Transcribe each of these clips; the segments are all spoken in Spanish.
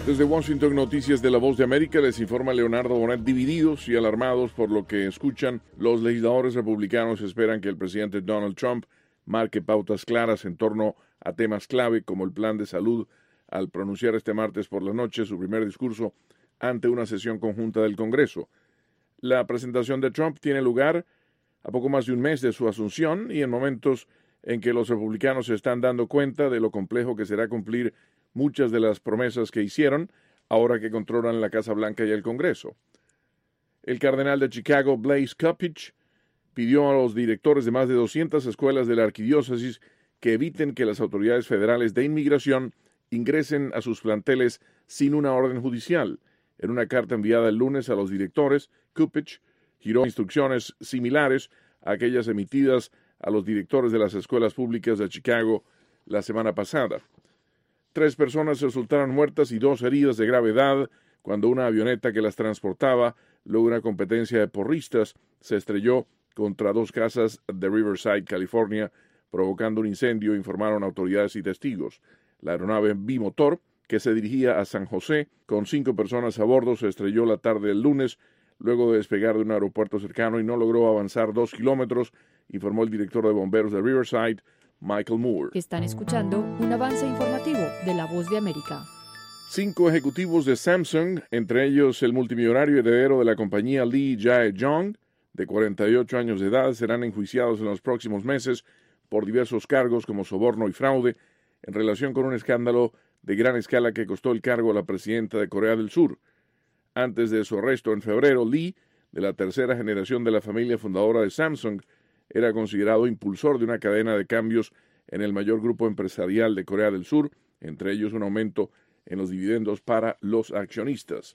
Desde Washington, Noticias de la Voz de América, les informa Leonardo Bonet. Divididos y alarmados por lo que escuchan, los legisladores republicanos esperan que el presidente Donald Trump marque pautas claras en torno a temas clave como el plan de salud al pronunciar este martes por la noche su primer discurso ante una sesión conjunta del Congreso. La presentación de Trump tiene lugar a poco más de un mes de su asunción y en momentos en que los republicanos se están dando cuenta de lo complejo que será cumplir muchas de las promesas que hicieron ahora que controlan la Casa Blanca y el Congreso. El cardenal de Chicago, Blaise Cupich, pidió a los directores de más de 200 escuelas de la arquidiócesis que eviten que las autoridades federales de inmigración ingresen a sus planteles sin una orden judicial. En una carta enviada el lunes a los directores, Cupich giró instrucciones similares a aquellas emitidas a los directores de las escuelas públicas de Chicago la semana pasada. 3 personas resultaron muertas y 2 heridas de gravedad cuando una avioneta que las transportaba luego de una competencia de porristas se estrelló contra 2 casas de Riverside, California, provocando un incendio, informaron autoridades y testigos. La aeronave bimotor, que se dirigía a San José con 5 personas a bordo, se estrelló la tarde del lunes luego de despegar de un aeropuerto cercano y no logró avanzar 2 kilómetros, informó el director de bomberos de Riverside, Michael Moore. Están escuchando un avance informativo de La Voz de América. 5 ejecutivos de Samsung, entre ellos el multimillonario heredero de la compañía Lee Jae-yong, de 48 años de edad, serán enjuiciados en los próximos meses por diversos cargos como soborno y fraude en relación con un escándalo de gran escala que costó el cargo a la presidenta de Corea del Sur. Antes de su arresto en febrero, Lee, de la tercera generación de la familia fundadora de Samsung, era considerado impulsor de una cadena de cambios en el mayor grupo empresarial de Corea del Sur, entre ellos un aumento en los dividendos para los accionistas.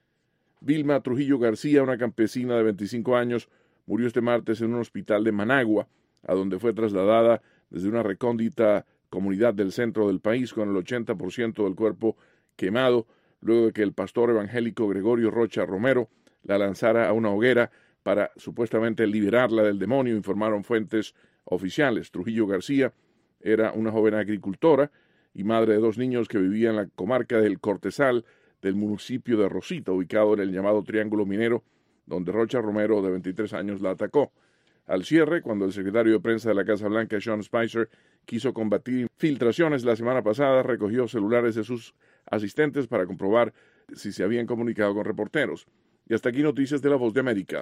Vilma Trujillo García, una campesina de 25 años, murió este martes en un hospital de Managua, a donde fue trasladada desde una recóndita comunidad del centro del país con el 80% del cuerpo quemado, luego de que el pastor evangélico Gregorio Rocha Romero la lanzara a una hoguera para supuestamente liberarla del demonio, informaron fuentes oficiales. Trujillo García era una joven agricultora y madre de 2 niños que vivía en la comarca del Cortezal del municipio de Rosita, ubicado en el llamado Triángulo Minero, donde Rocha Romero, de 23 años, la atacó. Al cierre, cuando el secretario de prensa de la Casa Blanca, Sean Spicer, quiso combatir filtraciones la semana pasada, recogió celulares de sus asistentes para comprobar si se habían comunicado con reporteros. Y hasta aquí Noticias de la Voz de América.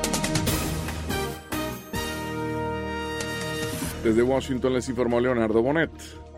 Desde Washington les informó Leonardo Bonet.